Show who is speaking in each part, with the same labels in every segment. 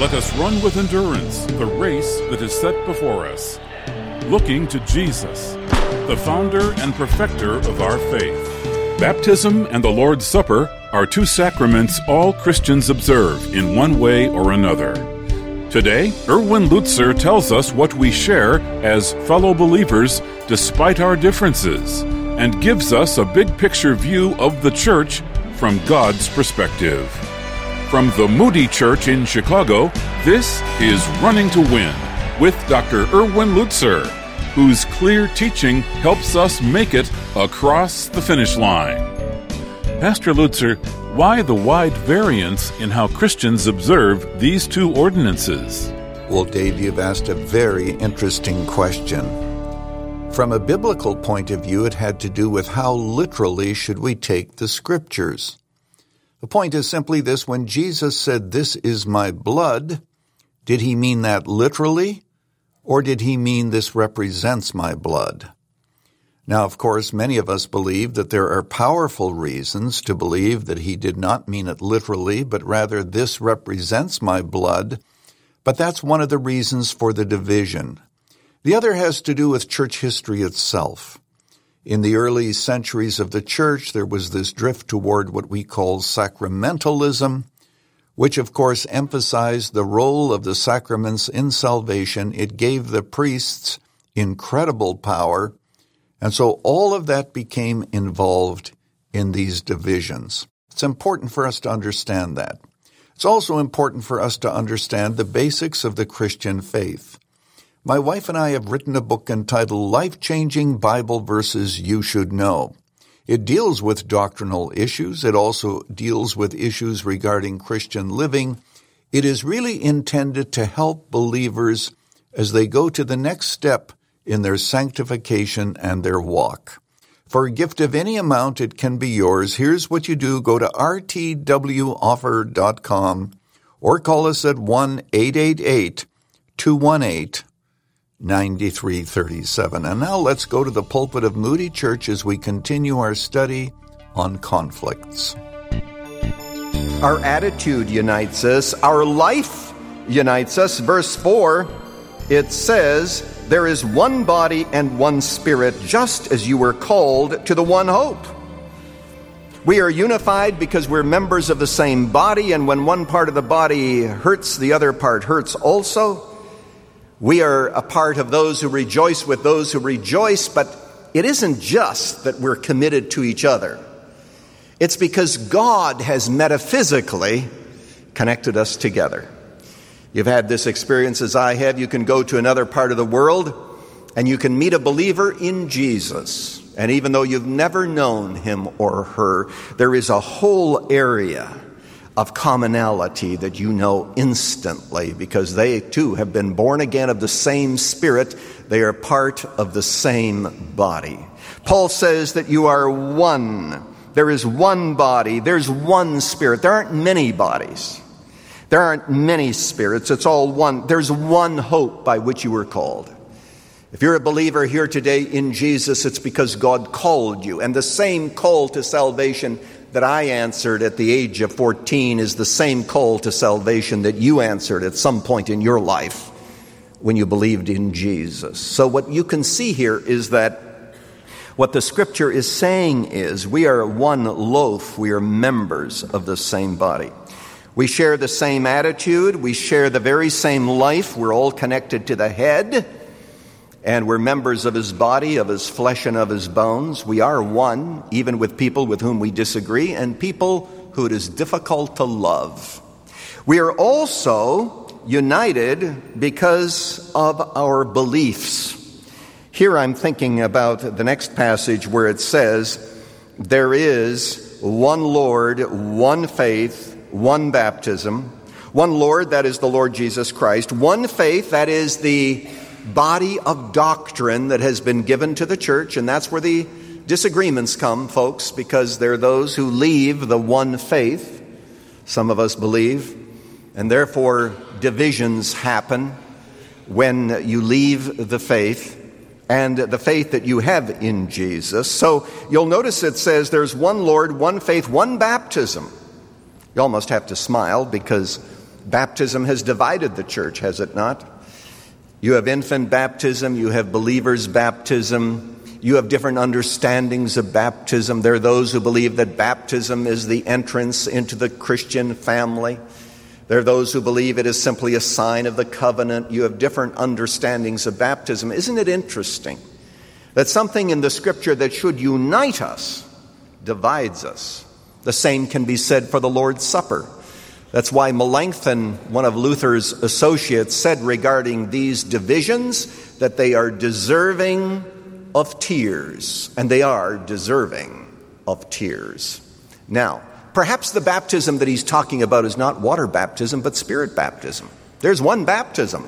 Speaker 1: Let us run with endurance the race that is set before us, looking to Jesus, the founder and perfecter of our faith. Baptism and the Lord's Supper are two sacraments all Christians observe in one way or another. Today, Erwin Lutzer tells us what we share as fellow believers despite our differences, and gives us a big-picture view of the Church from God's perspective. From the Moody Church in Chicago, this is Running to Win with Dr. Erwin Lutzer, whose clear teaching helps us make it across the finish line. Pastor Lutzer, why the wide variance in how Christians observe these two ordinances?
Speaker 2: Well, Dave, you've asked a very interesting question. From a biblical point of view, it had to do with how literally should we take the Scriptures. The point is simply this: when Jesus said, "This is my blood," did he mean that literally, or did he mean this represents my blood? Now, of course, many of us believe that there are powerful reasons to believe that he did not mean it literally, but rather this represents my blood. But that's one of the reasons for the division. The other has to do with church history itself. In the early centuries of the church, there was this drift toward what we call sacramentalism, which of course emphasized the role of the sacraments in salvation. It gave the priests incredible power, and so all of that became involved in these divisions. It's important for us to understand that. It's also important for us to understand the basics of the Christian faith. My wife and I have written a book entitled Life-Changing Bible Verses You Should Know. It deals with doctrinal issues. It also deals with issues regarding Christian living. It is really intended to help believers as they go to the next step in their sanctification and their walk. For a gift of any amount, it can be yours. Here's what you do. Go to rtwoffer.com or call us at 1-888-218-9337. And now let's go to the pulpit of Moody Church as we continue our study on conflicts.
Speaker 3: Our attitude unites us. Our life unites us. Verse 4, it says, "There is one body and one Spirit, just as you were called to the one hope." We are unified because we're members of the same body, and when one part of the body hurts, the other part hurts also. We are a part of those who rejoice with those who rejoice, but it isn't just that we're committed to each other. It's because God has metaphysically connected us together. You've had this experience as I have. You can go to another part of the world and you can meet a believer in Jesus. And even though you've never known him or her, there is a whole area of commonality that you know instantly because they too have been born again of the same Spirit. They are part of the same body. Paul says that you are one. There is one body. There's one Spirit. There aren't many bodies. There aren't many spirits. It's all one. There's one hope by which you were called. If you're a believer here today in Jesus, it's because God called you. And the same call to salvation that I answered at the age of 14 is the same call to salvation that you answered at some point in your life when you believed in Jesus. So what you can see here is that what the Scripture is saying is we are one loaf. We are members of the same body. We share the same attitude. We share the very same life. We're all connected to the head. And we're members of his body, of his flesh, and of his bones. We are one, even with people with whom we disagree and people who it is difficult to love. We are also united because of our beliefs. Here I'm thinking about the next passage where it says, there is one Lord, one faith, one baptism, one Lord, that is the Lord Jesus Christ, one faith, that is the body of doctrine that has been given to the church, and that's where the disagreements come, folks, because there are those who leave the one faith, some of us believe, and therefore divisions happen when you leave the faith and the faith that you have in Jesus. So you'll notice it says there's one Lord, one faith, one baptism. You almost have to smile because Baptism has divided the church, has it not? You have infant baptism, you have believers' baptism, you have different understandings of baptism. There are those who believe that baptism is the entrance into the Christian family. There are those who believe it is simply a sign of the covenant. You have different understandings of baptism. Isn't it interesting that something in the Scripture that should unite us divides us? The same can be said for the Lord's Supper. That's why Melanchthon, one of Luther's associates, said regarding these divisions that they are deserving of tears, and they are deserving of tears. Now, perhaps the baptism that he's talking about is not water baptism, but spirit baptism. There's one baptism.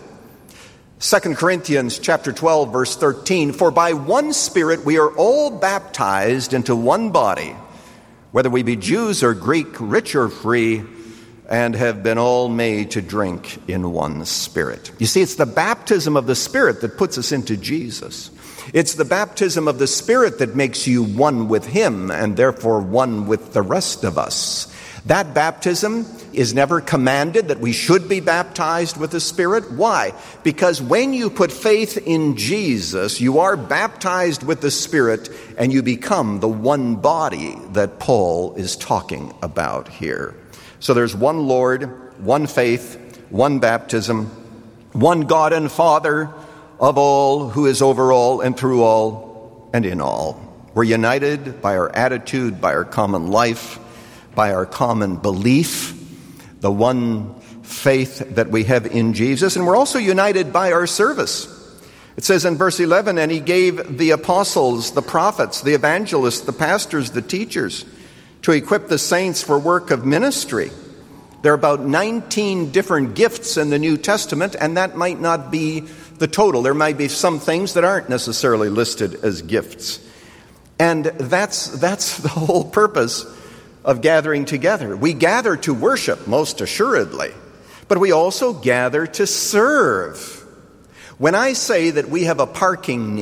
Speaker 3: 2 Corinthians chapter 12, verse 13, "For by one Spirit we are all baptized into one body, whether we be Jews or Greek, rich or free, and have been all made to drink in one Spirit." You see, it's the baptism of the Spirit that puts us into Jesus. It's the baptism of the Spirit that makes you one with Him and therefore one with the rest of us. That baptism is never commanded that we should be baptized with the Spirit. Why? Because when you put faith in Jesus, you are baptized with the Spirit and you become the one body that Paul is talking about here. So there's one Lord, one faith, one baptism, one God and Father of all, who is over all and through all and in all. We're united by our attitude, by our common life, by our common belief, the one faith that we have in Jesus, and we're also united by our service. It says in verse 11, "And he gave the apostles, the prophets, the evangelists, the pastors, the teachers, to equip the saints for work of ministry." There are about 19 different gifts in the New Testament, and that might not be the total. There might be some things that aren't necessarily listed as gifts. And that's the whole purpose of gathering together. We gather to worship, most assuredly, but we also gather to serve. When I say that we have a parking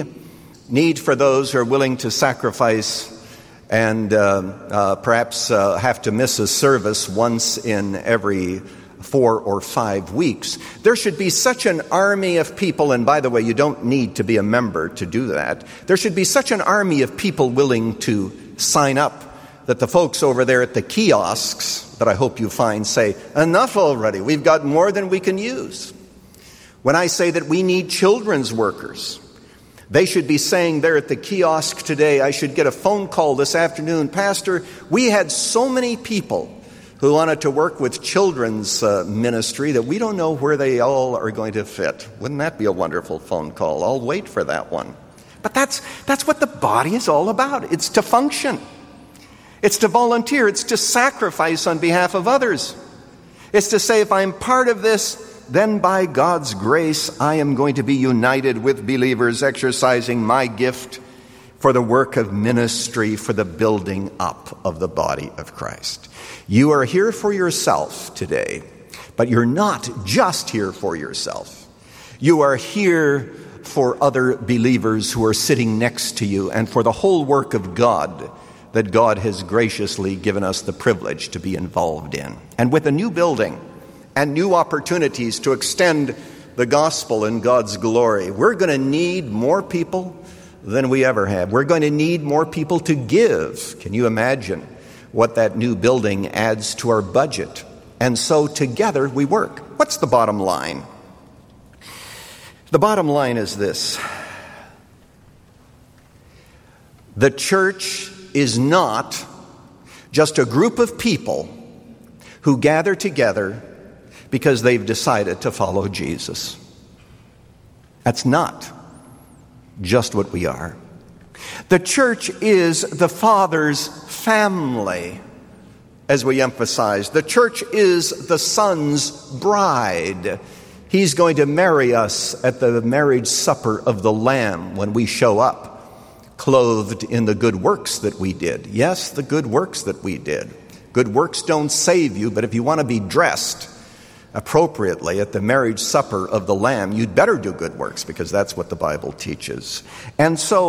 Speaker 3: need for those who are willing to sacrifice and perhaps have to miss a service once in every 4 or 5 weeks. There should be such an army of people, and by the way, you don't need to be a member to do that. There should be such an army of people willing to sign up that the folks over there at the kiosks, that I hope you find, say, "Enough already, we've got more than we can use." When I say that we need children's workers, they should be saying there at the kiosk today, I should get a phone call this afternoon, "Pastor, we had so many people who wanted to work with children's ministry that we don't know where they all are going to fit." Wouldn't that be a wonderful phone call? I'll wait for that one. But that's what the body is all about. It's to function. It's to volunteer. It's to sacrifice on behalf of others. It's to say, if I'm part of this, then by God's grace, I am going to be united with believers, exercising my gift for the work of ministry, for the building up of the body of Christ. You are here for yourself today, but you're not just here for yourself. You are here for other believers who are sitting next to you and for the whole work of God that God has graciously given us the privilege to be involved in. And with a new building and new opportunities to extend the gospel and God's glory, we're going to need more people than we ever have. We're going to need more people to give. Can you imagine what that new building adds to our budget? And so together we work. What's the bottom line? The bottom line is this: the church is not just a group of people who gather together because they've decided to follow Jesus. That's not just what we are. The church is the Father's family, as we emphasize. The church is the Son's bride. He's going to marry us at the marriage supper of the Lamb when we show up, clothed in the good works that we did. Yes, the good works that we did. Good works don't save you, but if you want to be dressed appropriately at the marriage supper of the Lamb, you'd better do good works, because that's what the Bible teaches. And so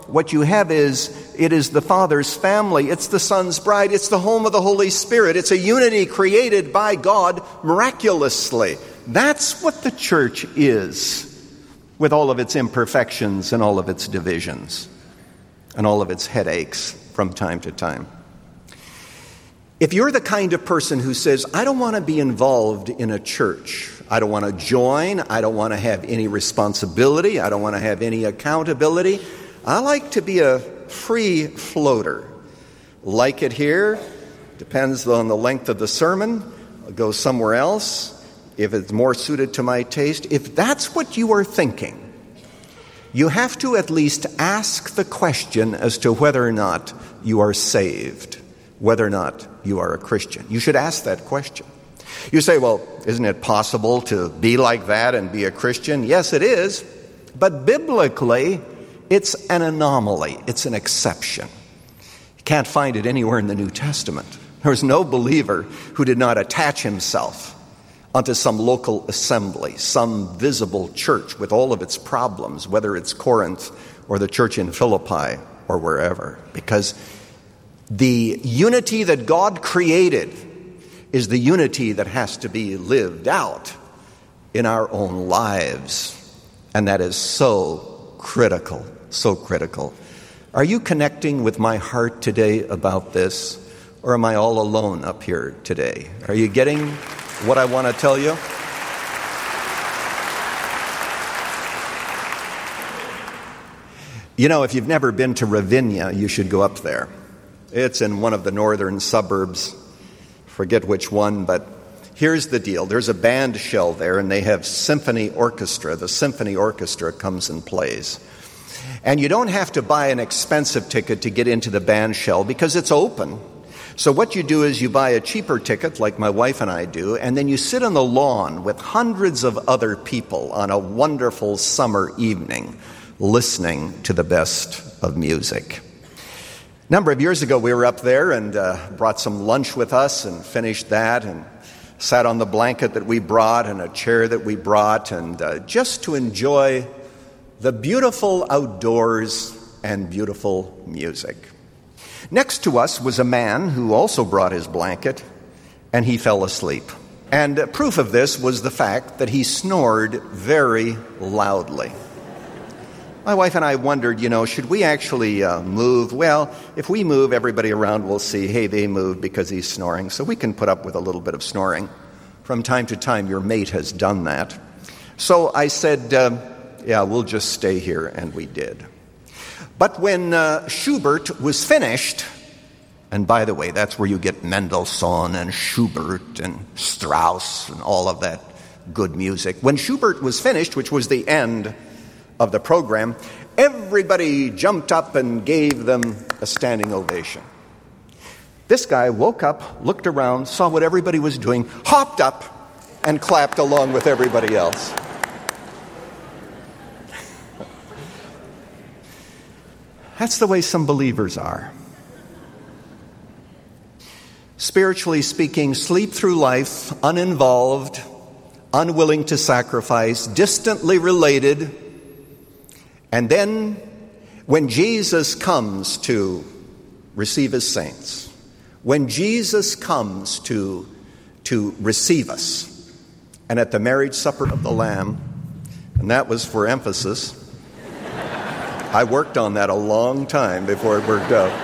Speaker 3: what you have it is the Father's family, it's the Son's bride, it's the home of the Holy Spirit. It's a unity created by God miraculously. That's what the church is, with all of its imperfections and all of its divisions and all of its headaches from time to time. If you're the kind of person who says, I don't want to be involved in a church, I don't want to join, I don't want to have any responsibility, I don't want to have any accountability, I like to be a free floater. Like it here, depends on the length of the sermon, I'll go somewhere else if it's more suited to my taste. If that's what you are thinking, you have to at least ask the question as to whether or not you are saved, whether or not you are a Christian. You should ask that question. You say, well, isn't it possible to be like that and be a Christian? Yes, it is. But biblically, it's an anomaly. It's an exception. You can't find it anywhere in the New Testament. There's no believer who did not attach himself onto some local assembly, some visible church with all of its problems, whether it's Corinth or the church in Philippi or wherever. Because the unity that God created is the unity that has to be lived out in our own lives. And that is so critical, so critical. Are you connecting with my heart today about this? Or am I all alone up here today? Are you getting what I want to tell you? You know, if you've never been to Ravinia, you should go up there. It's in one of the northern suburbs. Forget which one, but here's the deal. There's a band shell there, and they have symphony orchestra. The symphony orchestra comes and plays. And you don't have to buy an expensive ticket to get into the band shell because it's open. So what you do is you buy a cheaper ticket, like my wife and I do, and then you sit on the lawn with hundreds of other people on a wonderful summer evening listening to the best of music. A number of years ago, we were up there and brought some lunch with us and finished that and sat on the blanket that we brought and a chair that we brought and just to enjoy the beautiful outdoors and beautiful music. Next to us was a man who also brought his blanket, and he fell asleep. And proof of this was the fact that he snored very loudly. My wife and I wondered, should we actually move? Well, if we move, everybody around will see, hey, they moved because he's snoring. So we can put up with a little bit of snoring. From time to time, your mate has done that. So I said, we'll just stay here, and we did. But when Schubert was finished, and by the way, that's where you get Mendelssohn and Schubert and Strauss and all of that good music. When Schubert was finished, which was the end of the program, everybody jumped up and gave them a standing ovation. This guy woke up, looked around, saw what everybody was doing, hopped up, and clapped along with everybody else. That's the way some believers are. Spiritually speaking, sleep through life, uninvolved, unwilling to sacrifice, distantly related. And then when Jesus comes to receive his saints, when Jesus comes to receive us, and at the marriage supper of the Lamb, and that was for emphasis, I worked on that a long time before it worked out.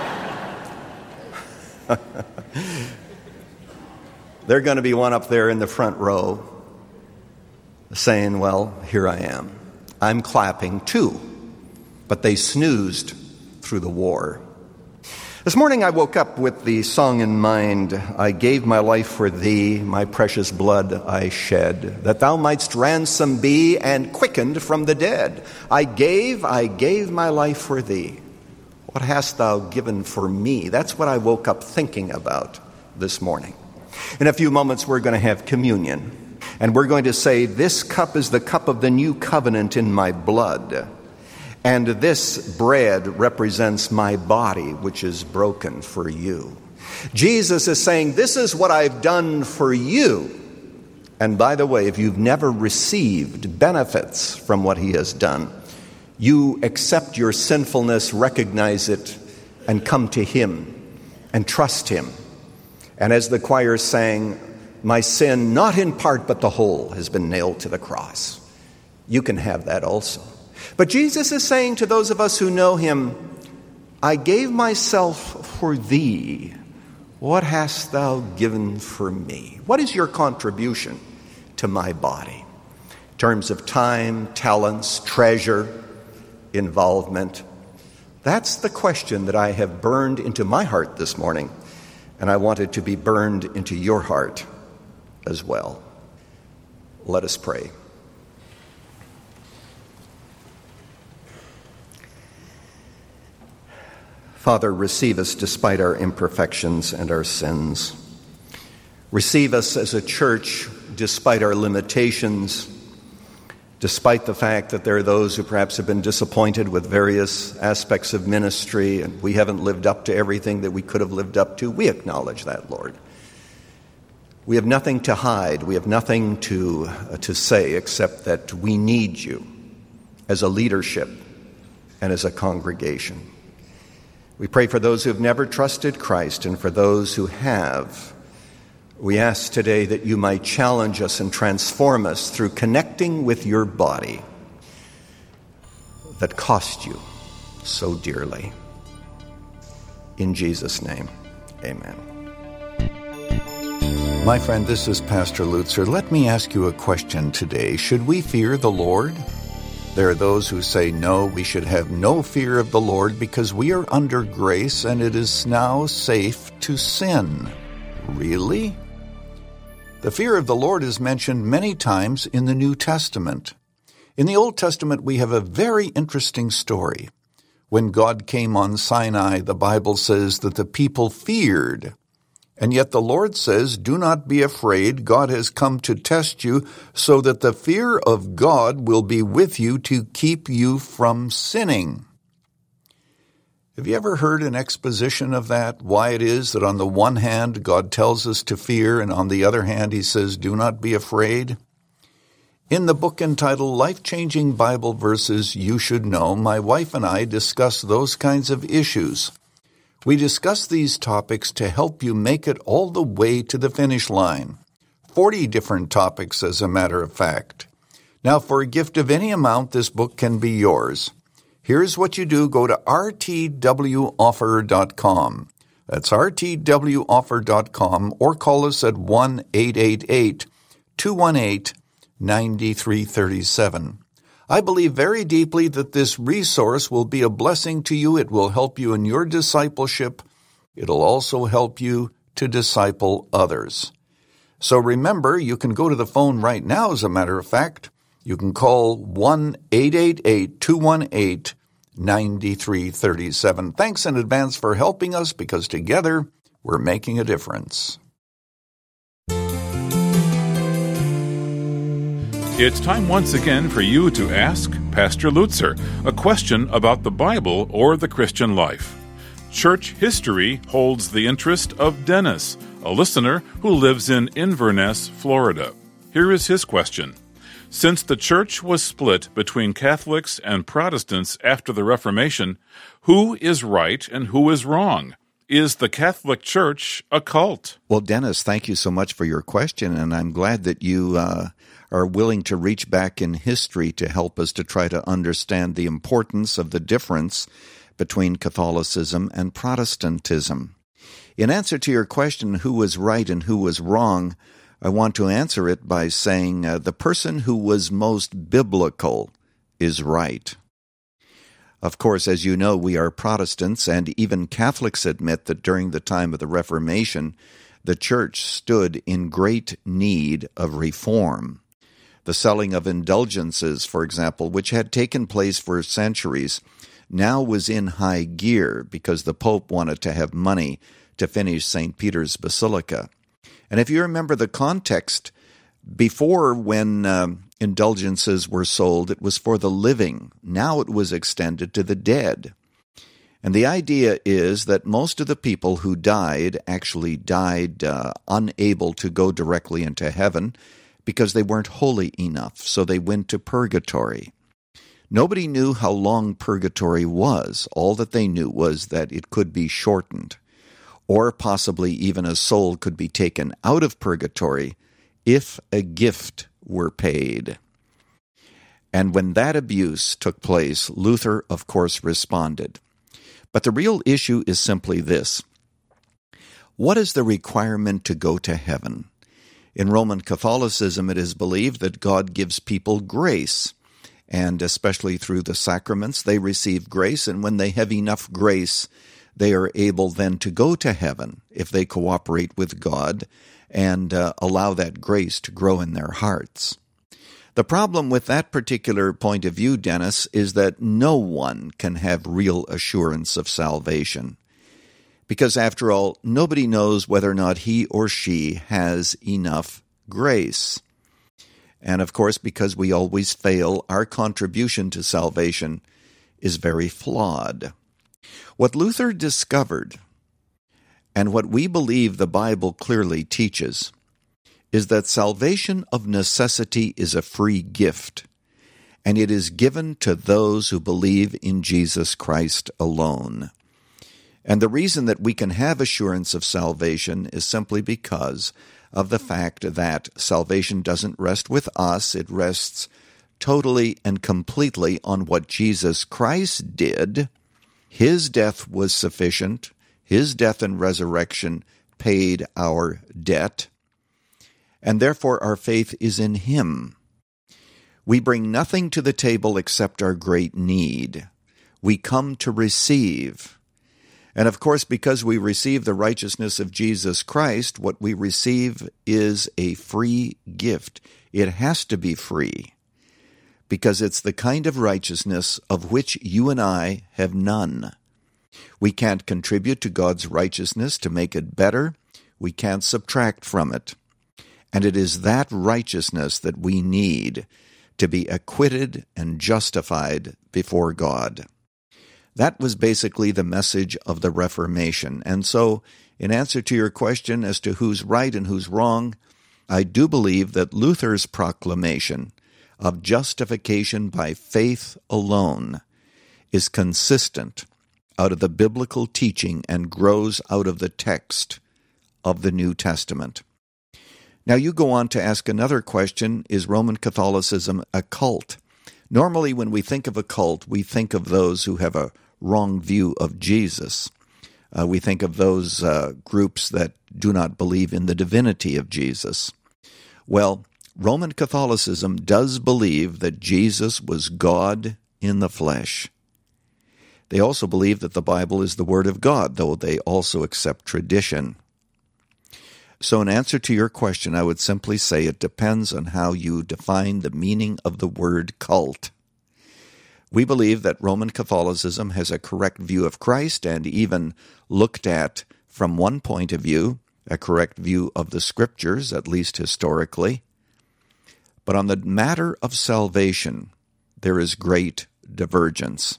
Speaker 3: They're going to be one up there in the front row saying, well, here I am. I'm clapping too. But they snoozed through the war. This morning I woke up with the song in mind, I gave my life for thee, my precious blood I shed, that thou mightst ransom be and quickened from the dead. I gave my life for thee. What hast thou given for me? That's what I woke up thinking about this morning. In a few moments we're going to have communion, and we're going to say, this cup is the cup of the new covenant in my blood. And this bread represents my body, which is broken for you. Jesus is saying, this is what I've done for you. And by the way, if you've never received benefits from what he has done, You accept your sinfulness, recognize it, and come to Him and trust Him. And as the choir sang, my sin, not in part but the whole, has been nailed to the cross. You can have that also. But Jesus is saying to those of us who know Him, I gave myself for thee. What hast thou given for me? What is your contribution to my body? In terms of time, talents, treasure, involvement. That's the question that I have burned into my heart this morning, and I want it to be burned into your heart as well. Let us pray. Father, receive us despite our imperfections and our sins. Receive us as a church despite our limitations, despite the fact that there are those who perhaps have been disappointed with various aspects of ministry and we haven't lived up to everything that we could have lived up to. We acknowledge that, Lord. We have nothing to hide. We have nothing to say except that we need you as a leadership and as a congregation. We pray for those who have never trusted Christ and for those who have. We ask today that you might challenge us and transform us through connecting with your body that cost you so dearly. In Jesus' name, amen.
Speaker 2: My friend, this is Pastor Lutzer. Let me ask you a question today. Should we fear the Lord? There are those who say, no, we should have no fear of the Lord because we are under grace and it is now safe to sin. Really? The fear of the Lord is mentioned many times in the New Testament. In the Old Testament, we have a very interesting story. When God came on Sinai, the Bible says that the people feared. And yet the Lord says, do not be afraid. God has come to test you so that the fear of God will be with you to keep you from sinning. Have you ever heard an exposition of that? Why it is that on the one hand, God tells us to fear, and on the other hand, He says, do not be afraid? In the book entitled Life-Changing Bible Verses You Should Know, my wife and I discuss those kinds of issues. We discuss these topics to help you make it all the way to the finish line. 40 different topics, as a matter of fact. Now, for a gift of any amount, this book can be yours. Here's what you do. Go to rtwoffer.com. That's rtwoffer.com, or call us at 1-888-218-9337. I believe very deeply that this resource will be a blessing to you. It will help you in your discipleship. It'll also help you to disciple others. So remember, you can go to the phone right now, as a matter of fact. You can call 1-888-218-9337. Thanks in advance for helping us, because together we're making a difference.
Speaker 1: It's time once again for you to ask Pastor Lutzer a question about the Bible or the Christian life. Church history holds the interest of Dennis, a listener who lives in Inverness, Florida. Here is his question. Since the church was split between Catholics and Protestants after the Reformation, who is right and who is wrong? Is the Catholic Church a cult?
Speaker 2: Well, Dennis, thank you so much for your question, and I'm glad that you are willing to reach back in history to help us to try to understand the importance of the difference between Catholicism and Protestantism. In answer to your question, who was right and who was wrong, I want to answer it by saying the person who was most biblical is right. Of course, as you know, we are Protestants, and even Catholics admit that during the time of the Reformation, the Church stood in great need of reform. The selling of indulgences, for example, which had taken place for centuries, now was in high gear because the Pope wanted to have money to finish St. Peter's Basilica. And if you remember the context, before when indulgences were sold, it was for the living. Now it was extended to the dead. And the idea is that most of the people who died actually died unable to go directly into heaven because they weren't holy enough, so they went to purgatory. Nobody knew how long purgatory was. All that they knew was that it could be shortened, or possibly even a soul could be taken out of purgatory if a gift were paid. And when that abuse took place, Luther, of course, responded. But the real issue is simply this. What is the requirement to go to heaven? In Roman Catholicism, it is believed that God gives people grace, and especially through the sacraments, they receive grace, and when they have enough grace, they are able then to go to heaven if they cooperate with God and allow that grace to grow in their hearts. The problem with that particular point of view, Dennis, is that no one can have real assurance of salvation. Because after all, nobody knows whether or not he or she has enough grace. And of course, because we always fail, our contribution to salvation is very flawed. What Luther discovered, and what we believe the Bible clearly teaches, is that salvation of necessity is a free gift, and it is given to those who believe in Jesus Christ alone. And the reason that we can have assurance of salvation is simply because of the fact that salvation doesn't rest with us. It rests totally and completely on what Jesus Christ did. His death was sufficient. His death and resurrection paid our debt, and therefore our faith is in Him. We bring nothing to the table except our great need. We come to receive. And of course, because we receive the righteousness of Jesus Christ, what we receive is a free gift. It has to be free, because it's the kind of righteousness of which you and I have none. We can't contribute to God's righteousness to make it better. We can't subtract from it. And it is that righteousness that we need to be acquitted and justified before God. That was basically the message of the Reformation. And so, in answer to your question as to who's right and who's wrong, I do believe that Luther's proclamation of justification by faith alone is consistent out of the biblical teaching and grows out of the text of the New Testament. Now you go on to ask another question, is Roman Catholicism a cult? Normally when we think of a cult, we think of those who have a wrong view of Jesus. We think of those groups that do not believe in the divinity of Jesus. Well, Roman Catholicism does believe that Jesus was God in the flesh. They also believe that the Bible is the Word of God, though they also accept tradition. So in answer to your question, I would simply say it depends on how you define the meaning of the word cult. We believe that Roman Catholicism has a correct view of Christ and even looked at, from one point of view, a correct view of the Scriptures, at least historically. But on the matter of salvation, there is great divergence.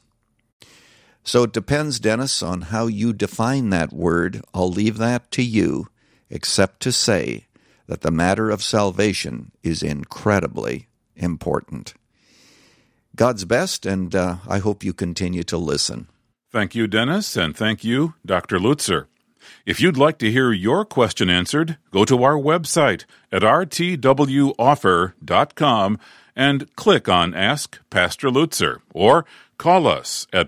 Speaker 2: So it depends, Dennis, on how you define that word. I'll leave that to you, except to say that the matter of salvation is incredibly important. God's best, and I hope you continue to listen.
Speaker 1: Thank you, Dennis, and thank you, Dr. Lutzer. If you'd like to hear your question answered, go to our website at rtwoffer.com and click on Ask Pastor Lutzer, or call us at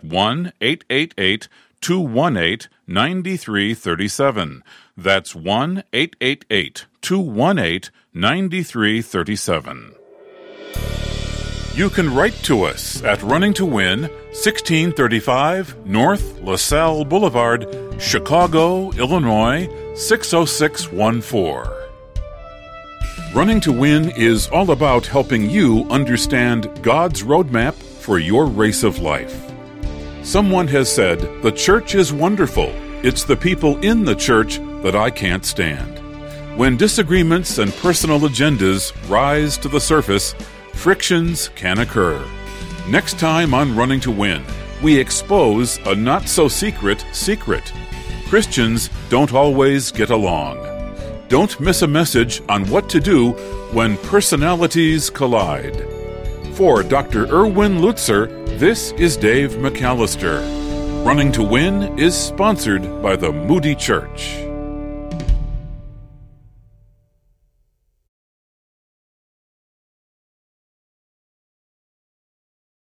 Speaker 1: 1-888-218-9337. That's 1-888-218-9337. You can write to us at Running to Win, 1635 North LaSalle Boulevard, Chicago, Illinois, 60614. Running to Win is all about helping you understand God's roadmap for your race of life. Someone has said, "The church is wonderful. It's the people in the church that I can't stand." When disagreements and personal agendas rise to the surface, frictions can occur. Next time on Running to Win, we expose a not-so-secret secret. Christians don't always get along. Don't miss a message on what to do when personalities collide. For Dr. Erwin Lutzer, this is Dave McAllister. Running to Win is sponsored by the Moody Church.